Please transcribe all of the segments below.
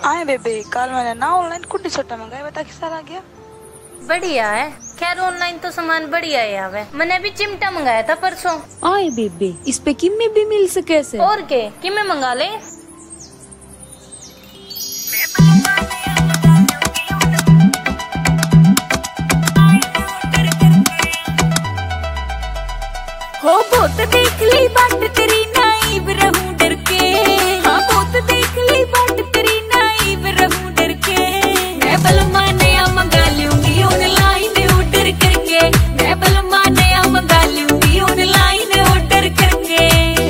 आए बेबे, कल मैंने ना ऑनलाइन कुछ छोटा मंगाया, बता किस तरह आ गया। बढ़िया है। खैर ऑनलाइन तो सामान बढ़िया है आवे। मैंने भी चिमटा मंगाया था परसों। आए बेबे, इस पे किम में भी मिल सके से। और के कि मैं मंगा ले। हो बहुत देख ली बात तेरी नाइब रहूं डर के। हाँ बहुत देख ली बात तेरी नाइब रहूं डर के। मैं बलमा नया मंगा लूंगी ऑनलाइन ऑर्डर करके। मैं बलमा नया मंगा लूंगी ऑनलाइन ऑर्डर करके।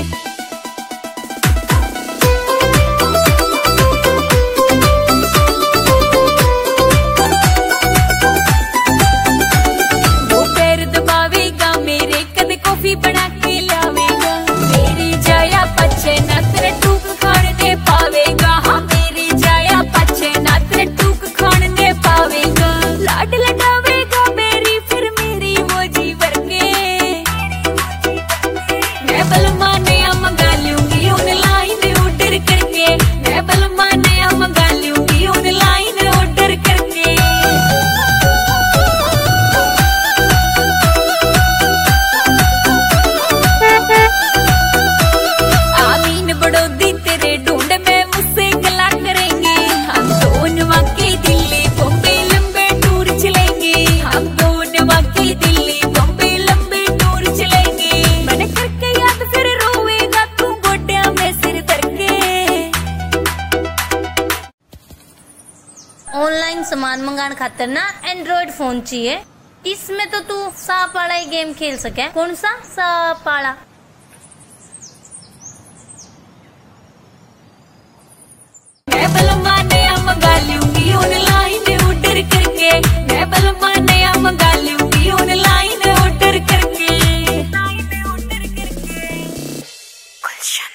वो पैर दबावेगा मेरे, कद कॉफी बना के लावेगा। मेरी जाया पछे ना तेरे टूक खाने दे पावेगा। हाँ मेरी जाया पछे ना तेरे टूक खाने दे पावेगा। लाड लगावेगा मेरी, फिर मेरी वो जी भर के। मैं बलमा नया मंगा लूंगी ऑनलाइन ऑर्डर करके। मैं बलमा नया मंगा लूंगी ऑनलाइन ऑर्डर करके। आमीन बड़ोदी तेरे ढूंढ में मुझसे गला करेंगे। हम दोनों के दिल्ली बॉम्बे लंबे टूर चलेंगे। हम दोनों के दिल्ली बॉम्बे लंबे टूर चलेंगे। मैंने करके याद फिर रोएगा तू गोड्या में सिर धर के। ऑनलाइन सामान मंगाने खातिर ना एंड्रॉइड फोन चाहिए। इसमें तो तू सांप वाला ही गेम खेल सके। कौन सा? सांप वाला। मैं बलमा नया मंगा लूंगी ऑनलाइन ऑर्डर करके। मैं बलमा नया मंगा लूंगी ऑनलाइन ऑर्डर करके। गुलशन।